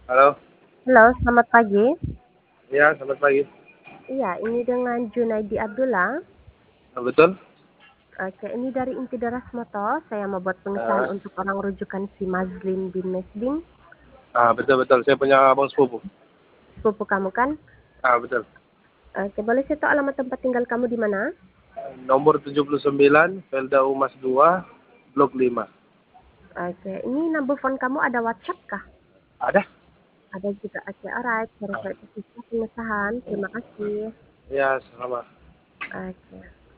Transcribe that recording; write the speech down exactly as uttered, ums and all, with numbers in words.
Halo. Halo, selamat pagi. Iya, selamat pagi. Iya, ini dengan Junaidi Abdullah. Ah, betul? Oke, ini dari Inti Deras Moto. Saya mau buat pengesahan Ah, untuk orang rujukan si Mazlin bin Mesding. ah, betul betul. Saya punya abang sepupu. Sepupu kamu kan? Ah, betul. Oke, boleh saya tahu alamat tempat tinggal kamu di mana? Nomor tujuh puluh sembilan, Felda Umas dua, Blok lima. Oke, ini number phone kamu ada WhatsApp kah? Ada? Ada juga. Oke, alright. Saya Ah, rasa itu bisa pengesahan. Terima kasih. ya, sama. Oke.